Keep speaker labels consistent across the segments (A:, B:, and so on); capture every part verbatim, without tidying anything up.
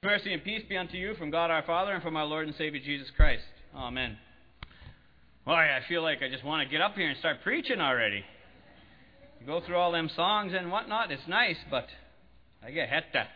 A: Mercy and peace be unto you from God our Father and from our Lord and Savior Jesus Christ. Amen. Boy, I feel like I just want to get up here and start preaching already. You go through all them songs and whatnot, it's nice, but I get hetta.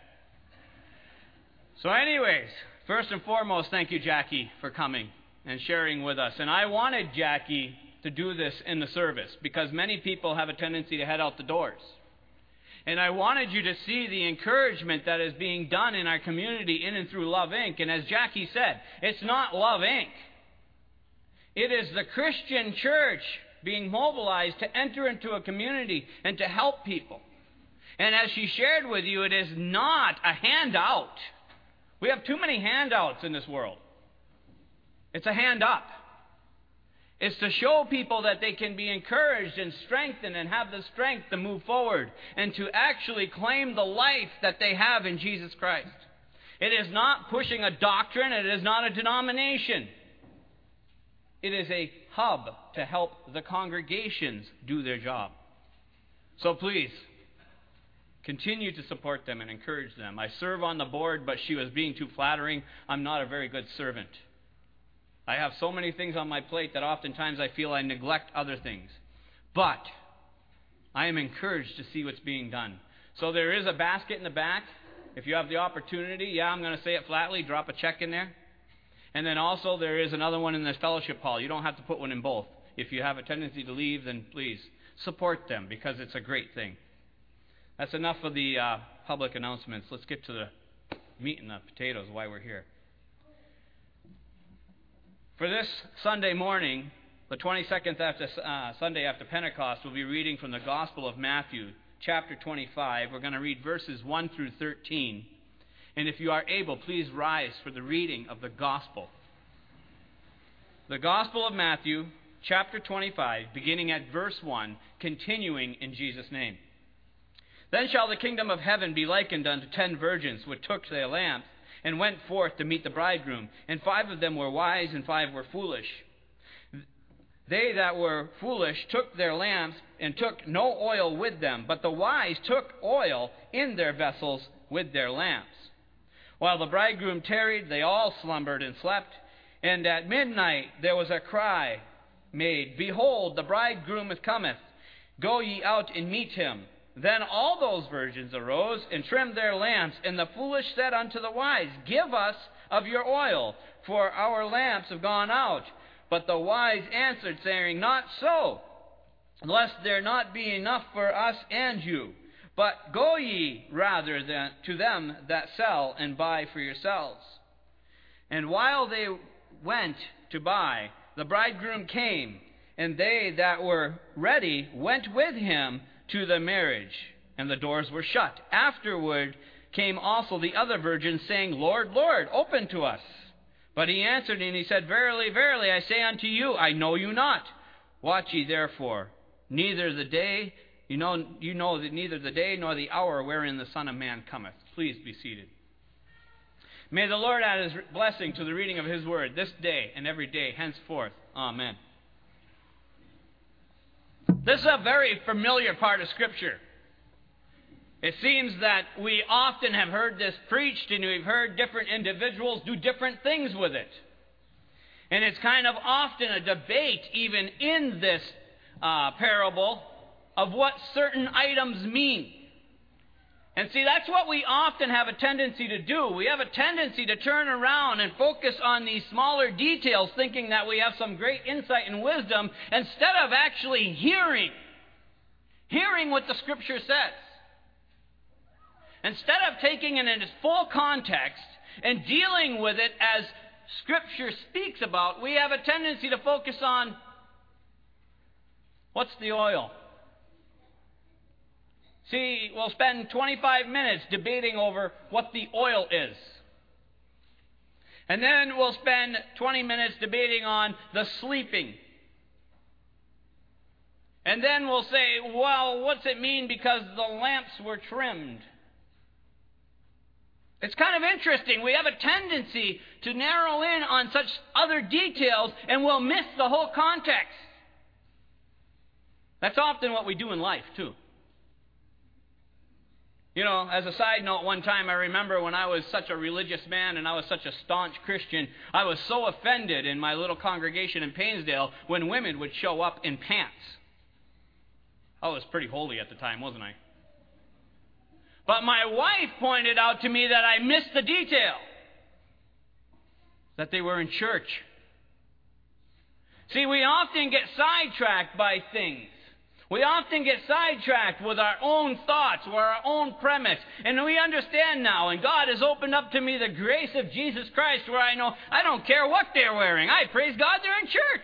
A: So anyways, first and foremost, thank you, Jackie, for coming and sharing with us. And I wanted Jackie to do this in the service because many people have a tendency to head out the doors. And I wanted you to see the encouragement that is being done in our community in and through Love Incorporated. And as Jackie said, it's not Love Incorporated. It is the Christian church being mobilized to enter into a community and to help people. And as she shared with you, it is not a handout. We have too many handouts in this world. It's a hand up. It's to show people that they can be encouraged and strengthened and have the strength to move forward and to actually claim the life that they have in Jesus Christ. It is not pushing a doctrine. It is not a denomination. It is a hub to help the congregations do their job. So please, continue to support them and encourage them. I serve on the board, but she was being too flattering. I'm not a very good servant. I have so many things on my plate that oftentimes I feel I neglect other things. But I am encouraged to see what's being done. So there is a basket in the back. If you have the opportunity, yeah, I'm going to say it flatly, drop a check in there. And then also there is another one in the fellowship hall. You don't have to put one in both. If you have a tendency to leave, then please support them because it's a great thing. That's enough of the uh, public announcements. Let's get to the meat and the potatoes, why we're here. For this Sunday morning, the twenty-second after, uh, Sunday after Pentecost, we'll be reading from the Gospel of Matthew, chapter twenty-five. We're going to read verses one through thirteen. And if you are able, please rise for the reading of the Gospel. The Gospel of Matthew, chapter twenty-five, beginning at verse one, continuing in Jesus' name. Then shall the kingdom of heaven be likened unto ten virgins, which took their lamps, and went forth to meet the bridegroom. And five of them were wise, and five were foolish. They that were foolish took their lamps, and took no oil with them. But the wise took oil in their vessels with their lamps. While the bridegroom tarried, they all slumbered and slept. And at midnight there was a cry made, Behold, the bridegroom cometh. Go ye out and meet him. Then all those virgins arose and trimmed their lamps. And the foolish said unto the wise, Give us of your oil, for our lamps have gone out. But the wise answered, saying, Not so, lest there not be enough for us and you. But go ye rather than to them that sell, and buy for yourselves. And while they went to buy, the bridegroom came, and they that were ready went with him to the marriage, and the doors were shut. Afterward came also the other virgins, saying, Lord, Lord, open to us. But he answered, and he said, Verily, verily, I say unto you, I know you not. Watch ye therefore, neither the day, you know, you know that neither the day nor the hour wherein the Son of Man cometh. Please be seated. May the Lord add his blessing to the reading of his word this day and every day henceforth. Amen. This is a very familiar part of Scripture. It seems that we often have heard this preached, and we've heard different individuals do different things with it. And it's kind of often a debate, even in this uh, parable, of what certain items mean. And see, that's what we often have a tendency to do. We have a tendency to turn around and focus on these smaller details, thinking that we have some great insight and wisdom, instead of actually hearing, hearing what the Scripture says. Instead of taking it in its full context and dealing with it as Scripture speaks about, we have a tendency to focus on, what's the oil? See, we'll spend twenty-five minutes debating over what the oil is. And then we'll spend twenty minutes debating on the sleeping. And then we'll say, well, what's it mean because the lamps were trimmed? It's kind of interesting. We have a tendency to narrow in on such other details, and we'll miss the whole context. That's often what we do in life, too. You know, as a side note, one time I remember when I was such a religious man and I was such a staunch Christian, I was so offended in my little congregation in Painesdale when women would show up in pants. I was pretty holy at the time, wasn't I? But my wife pointed out to me that I missed the detail. That they were in church. See, we often get sidetracked by things. We often get sidetracked with our own thoughts or our own premise. And we understand now, and God has opened up to me the grace of Jesus Christ where I know I don't care what they're wearing. I praise God they're in church.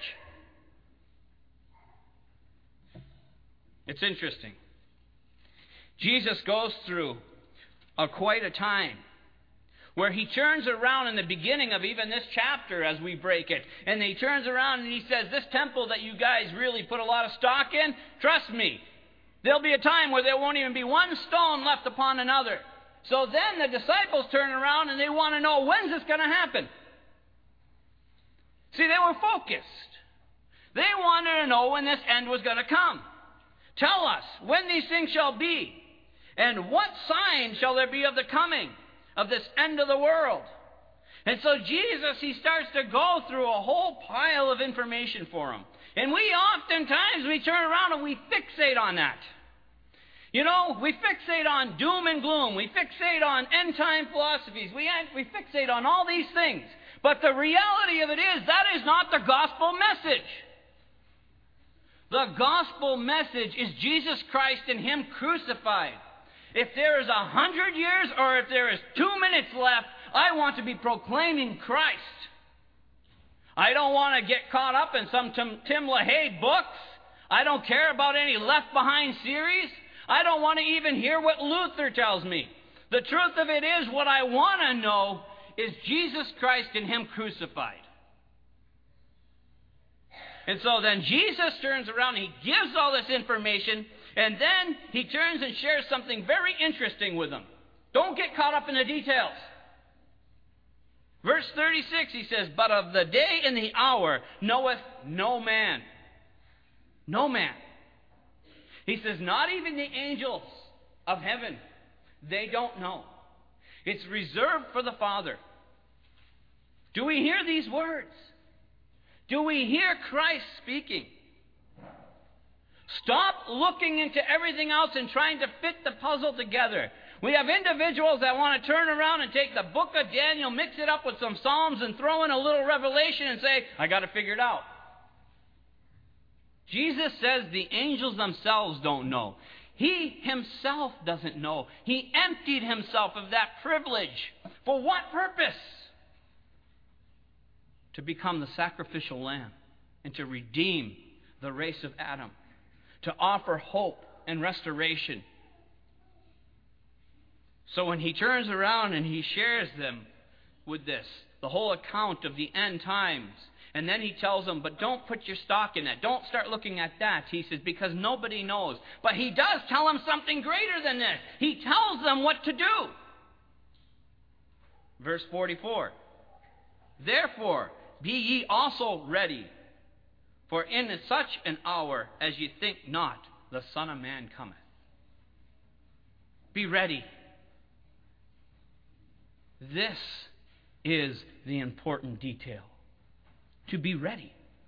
A: It's interesting. Jesus goes through a quite a time where he turns around in the beginning of even this chapter as we break it. And he turns around and he says, this temple that you guys really put a lot of stock in, trust me, there'll be a time where there won't even be one stone left upon another. So then the disciples turn around and they want to know, when's this going to happen? See, they were focused. They wanted to know when this end was going to come. Tell us when these things shall be, and what sign shall there be of the coming of this end of the world? And so Jesus, he starts to go through a whole pile of information for them. And we oftentimes, we turn around and we fixate on that. You know, we fixate on doom and gloom. We fixate on end-time philosophies. We, we fixate on all these things. But the reality of it is, that is not the gospel message. The gospel message is Jesus Christ and him crucified. If there is a hundred years or if there is two minutes left, I want to be proclaiming Christ. I don't want to get caught up in some Tim, Tim LaHaye books. I don't care about any Left Behind series. I don't want to even hear what Luther tells me. The truth of it is, what I want to know is Jesus Christ and him crucified. And so then Jesus turns around and he gives all this information. And then he turns and shares something very interesting with them. Don't get caught up in the details. Verse thirty-six, he says, but of the day and the hour knoweth no man. No man. He says, not even the angels of heaven. They don't know. It's reserved for the Father. Do we hear these words? Do we hear Christ speaking? Stop looking into everything else and trying to fit the puzzle together. We have individuals that want to turn around and take the book of Daniel, mix it up with some Psalms, and throw in a little Revelation and say, I got to figure it out. Jesus says the angels themselves don't know. He himself doesn't know. He emptied himself of that privilege. For what purpose? To become the sacrificial lamb and to redeem the race of Adam. To offer hope and restoration. So when he turns around and he shares them with this, the whole account of the end times, and then he tells them, but don't put your stock in that. Don't start looking at that. He says, because nobody knows. But he does tell them something greater than this. He tells them what to do. Verse forty-four. Therefore, be ye also ready. For in such an hour as ye think not, the Son of Man cometh. Be ready. This is the important detail. To be ready.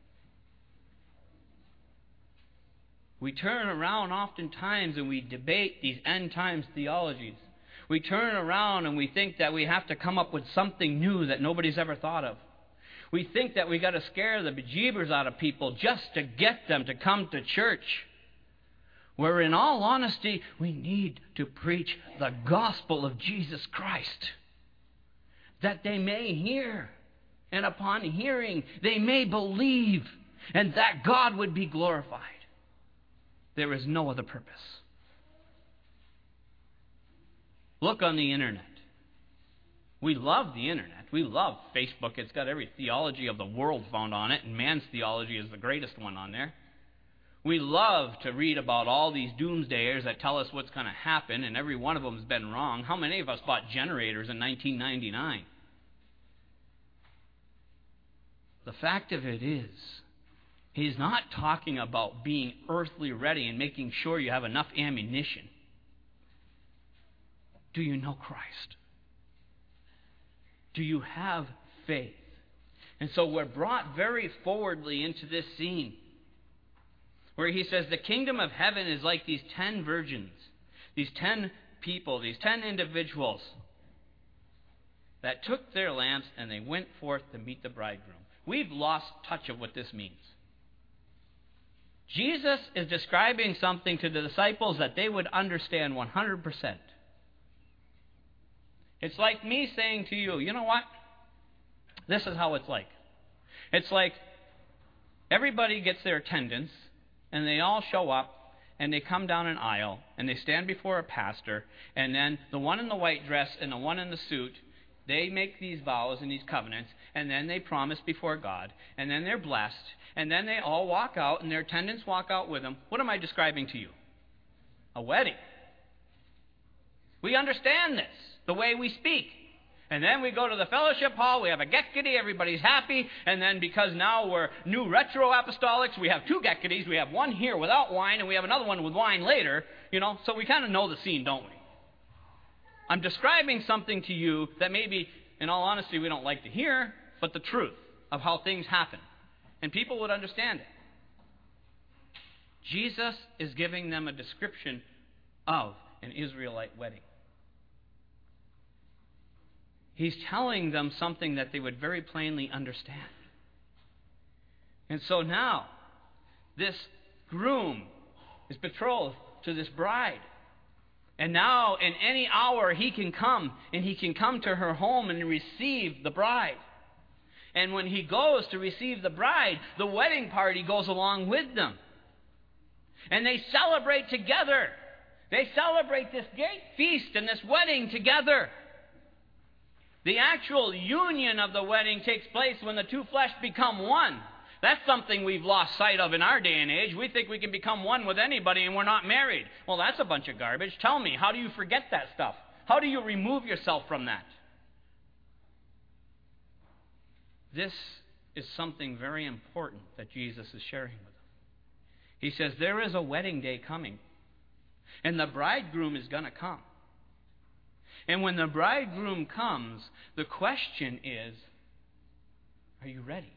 A: We turn around oftentimes and we debate these end times theologies. We turn around and we think that we have to come up with something new that nobody's ever thought of. We think that we got to scare the bejeebers out of people just to get them to come to church. Where in all honesty, we need to preach the gospel of Jesus Christ. That they may hear. And upon hearing, they may believe. And that God would be glorified. There is no other purpose. Look on the internet. We love the internet. We love Facebook. It's got every theology of the world found on it, and man's theology is the greatest one on there. We love to read about all these doomsdayers that tell us what's going to happen, and every one of them has been wrong. How many of us bought generators in nineteen ninety-nine? The fact of it is, he's not talking about being earthly ready and making sure you have enough ammunition. Do you know Christ? Do you have faith? And so we're brought very forwardly into this scene where he says the kingdom of heaven is like these ten virgins, these ten people, these ten individuals that took their lamps and they went forth to meet the bridegroom. We've lost touch of what this means. Jesus is describing something to the disciples that they would understand one hundred percent. It's like me saying to you, you know what? This is how it's like. It's like everybody gets their attendance, and they all show up, and they come down an aisle, and they stand before a pastor, and then the one in the white dress and the one in the suit, they make these vows and these covenants, and then they promise before God, and then they're blessed, and then they all walk out, and their attendants walk out with them. What am I describing to you? A wedding. We understand this, the way we speak. And then we go to the fellowship hall, we have a get-giddy, everybody's happy, and then because now we're new retro-apostolics, we have two get-giddies, we have one here without wine, and we have another one with wine later, you know, so we kind of know the scene, don't we? I'm describing something to you that maybe, in all honesty, we don't like to hear, but the truth of how things happen. And people would understand it. Jesus is giving them a description of an Israelite wedding. He's telling them something that they would very plainly understand. And so now, this groom is betrothed to this bride. And now, in any hour, he can come, and he can come to her home and receive the bride. And when he goes to receive the bride, the wedding party goes along with them. And they celebrate together. They celebrate this great feast and this wedding together. The actual union of the wedding takes place when the two flesh become one. That's something we've lost sight of in our day and age. We think we can become one with anybody and we're not married. Well, that's a bunch of garbage. Tell me, how do you forget that stuff? How do you remove yourself from that? This is something very important that Jesus is sharing with them. He says there is a wedding day coming, and the bridegroom is going to come. And when the bridegroom comes, the question is, are you ready?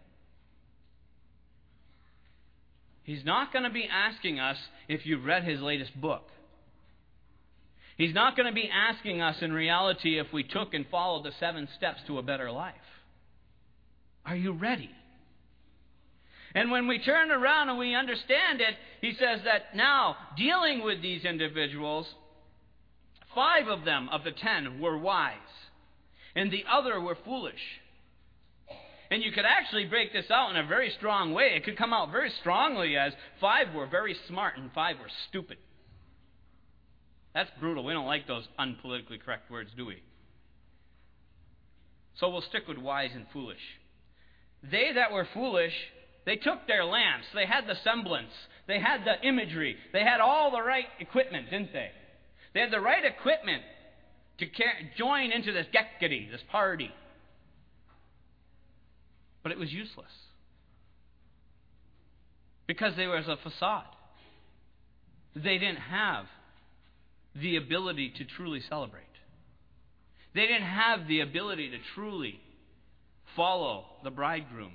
A: He's not going to be asking us if you've read his latest book. He's not going to be asking us in reality if we took and followed the seven steps to a better life. Are you ready? And when we turn around and we understand it, he says that now, dealing with these individuals, five of them of the ten were wise, and the other were foolish. And you could actually break this out in a very strong way. It could come out very strongly as five were very smart and five were stupid. That's brutal. We don't like those unpolitically correct words, do we? So we'll stick with wise and foolish. They that were foolish, they took their lamps. They had the semblance. They had the imagery. They had all the right equipment, didn't they? They had the right equipment to join into this get-giddy, this party. But it was useless. Because there was a facade. They didn't have the ability to truly celebrate. They didn't have the ability to truly follow the bridegroom.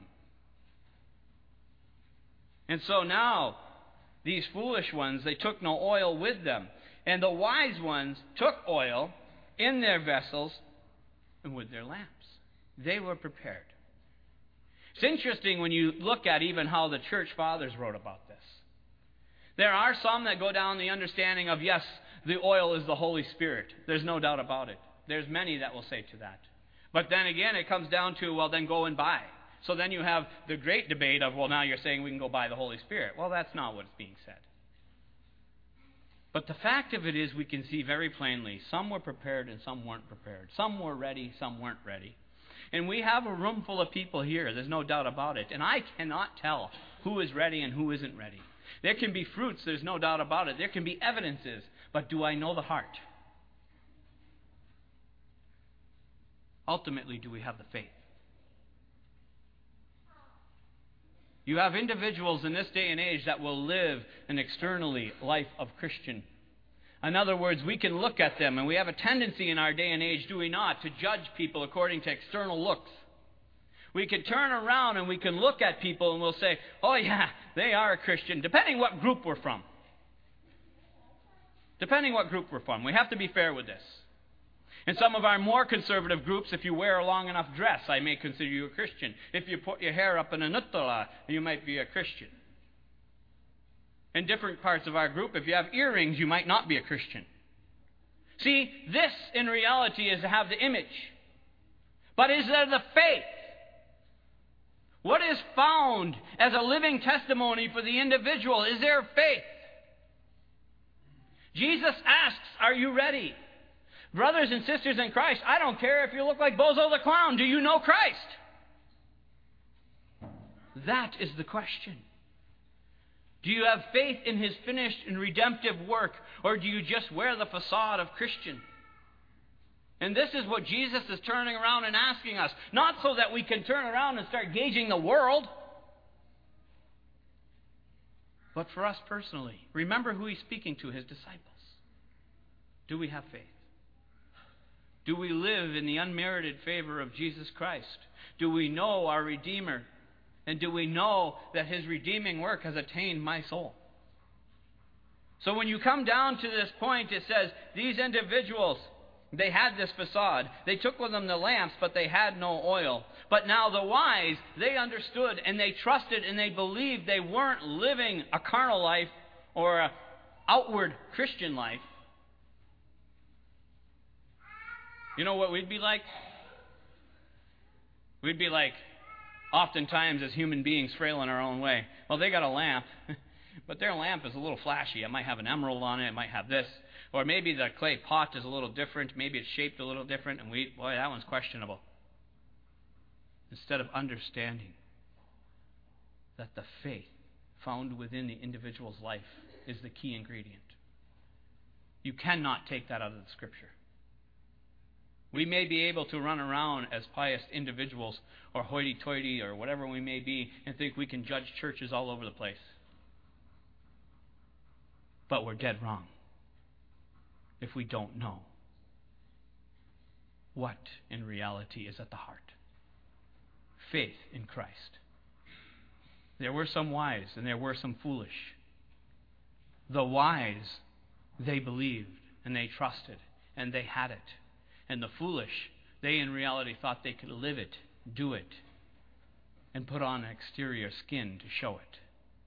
A: And so now, these foolish ones, they took no oil with them. And the wise ones took oil in their vessels and with their lamps. They were prepared. It's interesting when you look at even how the church fathers wrote about this. There are some that go down the understanding of, yes, the oil is the Holy Spirit. There's no doubt about it. There's many that will say to that. But then again, it comes down to, well, then go and buy. So then you have the great debate of, well, now you're saying we can go buy the Holy Spirit. Well, that's not what's being said. But the fact of it is, we can see very plainly, some were prepared and some weren't prepared. Some were ready, some weren't ready. And we have a room full of people here, there's no doubt about it. And I cannot tell who is ready and who isn't ready. There can be fruits, there's no doubt about it. There can be evidences, but do I know the heart? Ultimately, do we have the faith? You have individuals in this day and age that will live an externally life of Christian, In other words, we can look at them, and we have a tendency in our day and age, do we not, to judge people according to external looks. We can turn around and we can look at people and we'll say, oh yeah, they are a Christian, depending what group we're from. Depending what group we're from. We have to be fair with this. In some of our more conservative groups, if you wear a long enough dress, I may consider you a Christian. If you put your hair up in a nuttala, you might be a Christian. In different parts of our group, if you have earrings, you might not be a Christian. See, this in reality is to have the image. But is there the faith? What is found as a living testimony for the individual? Is there faith? Jesus asks, are you ready? Brothers and sisters in Christ, I don't care if you look like Bozo the Clown. Do you know Christ? That is the question. Do you have faith in His finished and redemptive work, or do you just wear the facade of Christian? And this is what Jesus is turning around and asking us. Not so that we can turn around and start gauging the world, but for us personally. Remember who He's speaking to, His disciples. Do we have faith? Do we live in the unmerited favor of Jesus Christ? Do we know our Redeemer? And do we know that His redeeming work has attained my soul? So when you come down to this point, it says, these individuals, they had this facade. They took with them the lamps, but they had no oil. But now the wise, they understood and they trusted and they believed they weren't living a carnal life or an outward Christian life. You know what we'd be like? We'd be like, oftentimes as human beings, frail in our own way. Well, they got a lamp, but their lamp is a little flashy. It might have an emerald on it. It might have this. Or maybe the clay pot is a little different. Maybe it's shaped a little different. And we, boy, that one's questionable. Instead of understanding that the faith found within the individual's life is the key ingredient. You cannot take that out of the Scripture. We may be able to run around as pious individuals or hoity-toity or whatever we may be and think we can judge churches all over the place. But we're dead wrong if we don't know what in reality is at the heart. Faith in Christ. There were some wise and there were some foolish. The wise, they believed and they trusted and they had it. And the foolish, they in reality thought they could live it, do it, and put on an exterior skin to show it.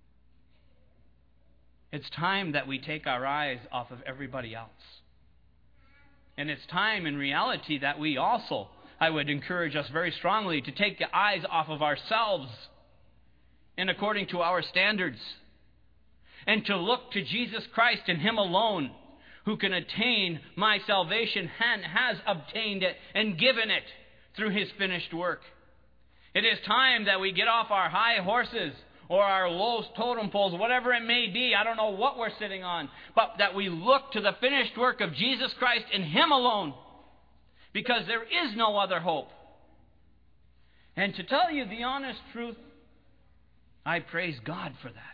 A: It's time that we take our eyes off of everybody else. And it's time in reality that we also, I would encourage us very strongly to take the eyes off of ourselves and according to our standards, and to look to Jesus Christ and Him alone, who can attain my salvation and has obtained it and given it through His finished work. It is time that we get off our high horses or our low totem poles, whatever it may be. I don't know what we're sitting on, but that we look to the finished work of Jesus Christ and Him alone, because there is no other hope. And to tell you the honest truth, I praise God for that.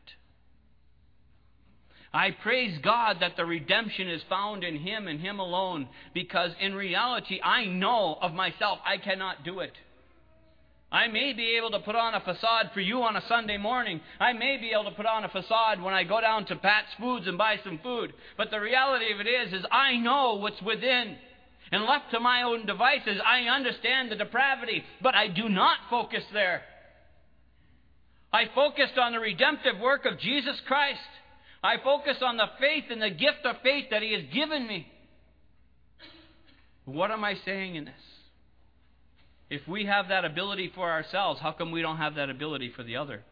A: I praise God that the redemption is found in Him and Him alone, because in reality I know of myself I cannot do it. I may be able to put on a facade for you on a Sunday morning. I may be able to put on a facade when I go down to Pat's Foods and buy some food. But the reality of it is, is I know what's within. And left to my own devices, I understand the depravity, but I do not focus there. I focused on the redemptive work of Jesus Christ. I focus on the faith and the gift of faith that He has given me. What am I saying in this? If we have that ability for ourselves, how come we don't have that ability for the other?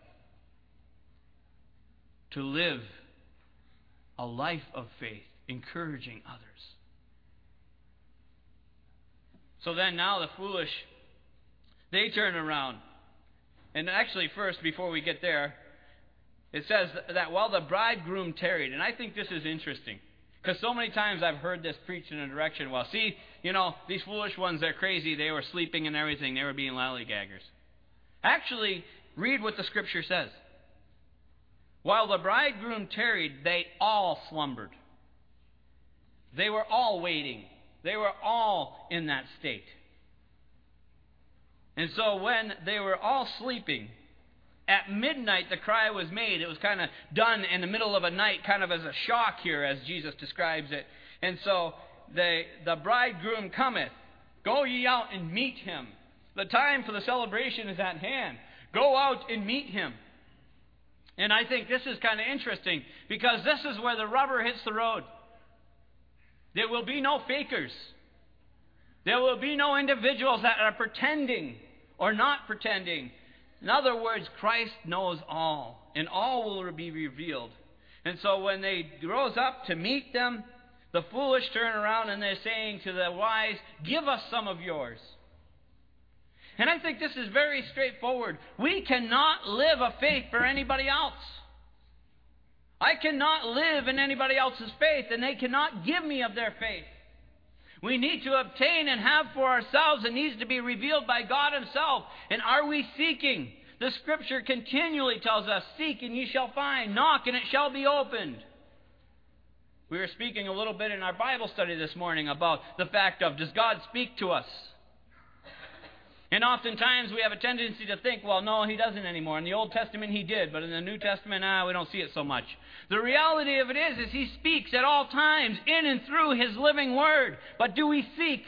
A: To live a life of faith, encouraging others. So then now the foolish, they turn around. And actually first, before we get there, it says that while the bridegroom tarried, and I think this is interesting, because so many times I've heard this preached in a direction, well, see, you know, these foolish ones, they're crazy, they were sleeping and everything, they were being lollygaggers. Actually, read what the Scripture says. While the bridegroom tarried, they all slumbered. They were all waiting. They were all in that state. And so when they were all sleeping, at midnight the cry was made. It was kind of done in the middle of a night, kind of as a shock here, as Jesus describes it. And so the, the bridegroom cometh. Go ye out and meet him. The time for the celebration is at hand. Go out and meet him. And I think this is kind of interesting, because this is where the rubber hits the road. There will be no fakers. There will be no individuals that are pretending or not pretending. In other words, Christ knows all, and all will be revealed. And so when they rose up to meet them, the foolish turn around and they're saying to the wise, give us some of yours. And I think this is very straightforward. We cannot live a faith for anybody else. I cannot live in anybody else's faith, and they cannot give me of their faith. We need to obtain and have for ourselves. It needs to be revealed by God himself. And are we seeking? The Scripture continually tells us, seek and ye shall find, knock and it shall be opened. We were speaking a little bit in our Bible study this morning about the fact of, does God speak to us? And oftentimes we have a tendency to think, well, no, he doesn't anymore. In the Old Testament he did, but in the New Testament, ah, we don't see it so much. The reality of it is, is he speaks at all times in and through his living word. But do we seek?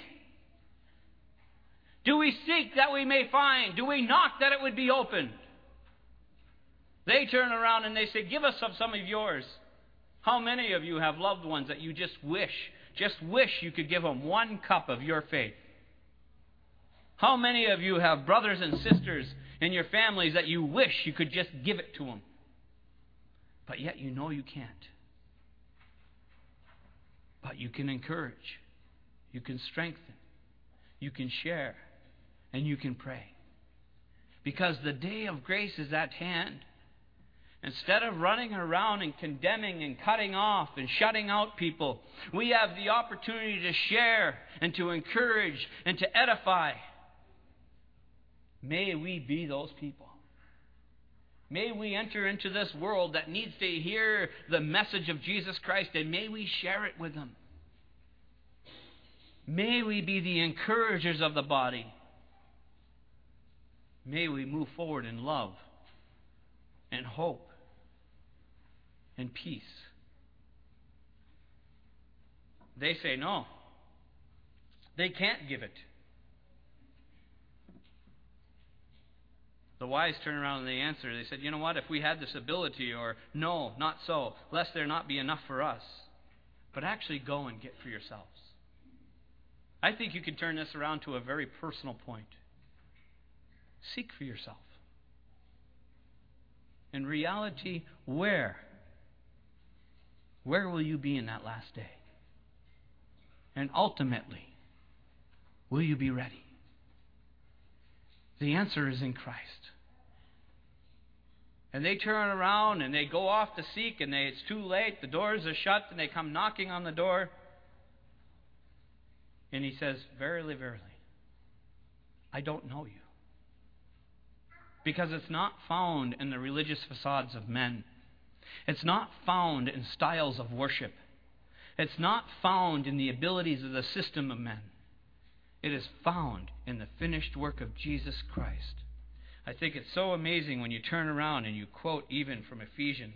A: Do we seek that we may find? Do we knock that it would be opened? They turn around and they say, give us some, some of yours. How many of you have loved ones that you just wish, just wish you could give them one cup of your faith? How many of you have brothers and sisters in your families that you wish you could just give it to them? But yet you know you can't. But you can encourage. You can strengthen. You can share. And you can pray. Because the day of grace is at hand. Instead of running around and condemning and cutting off and shutting out people, we have the opportunity to share and to encourage and to edify. May we be those people. May we enter into this world that needs to hear the message of Jesus Christ, and may we share it with them. May we be the encouragers of the body. May we move forward in love and hope and peace. They say no. They can't give it. The wise turn around and they answer. They said, you know what, if we had this ability, or no, not so, lest there not be enough for us. But actually go and get for yourselves. I think you can turn this around to a very personal point. Seek for yourself. In reality, where? Where will you be in that last day? And ultimately, will you be ready? The answer is in Christ. And they turn around and they go off to seek, and they, it's too late. The doors are shut, and they come knocking on the door. And he says, verily, verily, I don't know you. Because it's not found in the religious facades of men. It's not found in styles of worship. It's not found in the abilities of the system of men. It is found in the finished work of Jesus Christ. I think it's so amazing when you turn around and you quote even from Ephesians,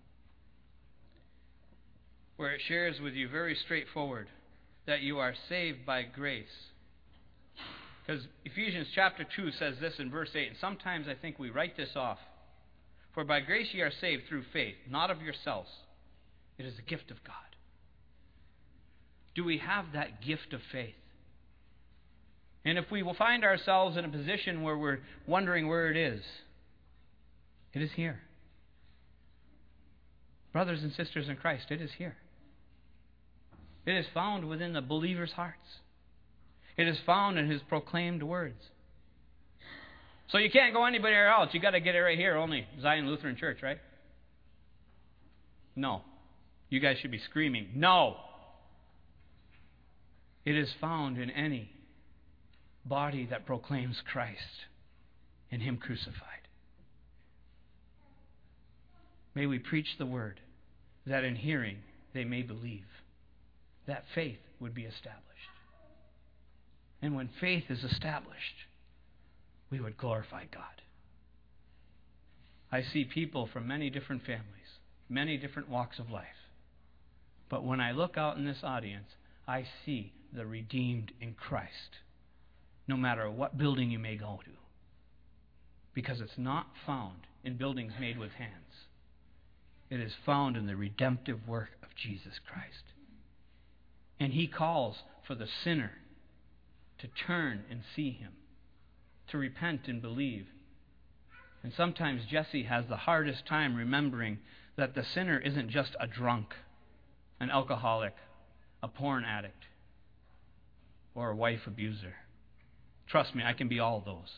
A: where it shares with you very straightforward that you are saved by grace. Because Ephesians chapter two says this in verse eight, and sometimes I think we write this off. For by grace ye are saved through faith, not of yourselves. It is a gift of God. Do we have that gift of faith? And if we will find ourselves in a position where we're wondering where it is, it is here. Brothers and sisters in Christ, it is here. It is found within the believer's hearts. It is found in his proclaimed words. So you can't go anywhere else. You've got to get it right here, only Zion Lutheran Church, right? No. You guys should be screaming, no. It is found in any body that proclaims Christ and Him crucified. May we preach the word, that in hearing they may believe. that faith would be established. And when faith is established, we would glorify God. I see people from many different families, many different walks of life. But when I look out in this audience, I see the redeemed in Christ, no matter what building you may go to. Because it's not found in buildings made with hands. It is found in the redemptive work of Jesus Christ. And He calls for the sinner to turn and see Him, to repent and believe. And sometimes Jesse has the hardest time remembering that the sinner isn't just a drunk, an alcoholic, a porn addict, or a wife abuser. Trust me, I can be all those.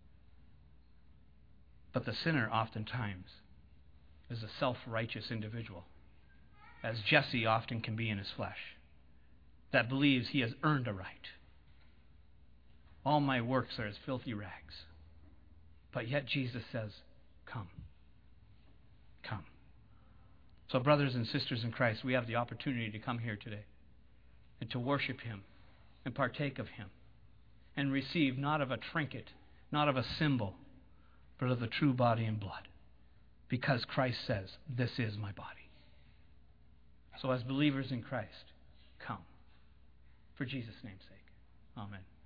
A: But the sinner oftentimes is a self-righteous individual, as Jesse often can be in his flesh, that believes he has earned a right. All my works are as filthy rags. But yet Jesus says, come. Come. So brothers and sisters in Christ, we have the opportunity to come here today and to worship Him and partake of Him and receive not of a trinket, not of a symbol, but of the true body and blood. Because Christ says, this is my body. So as believers in Christ, come. For Jesus' name's sake. Amen.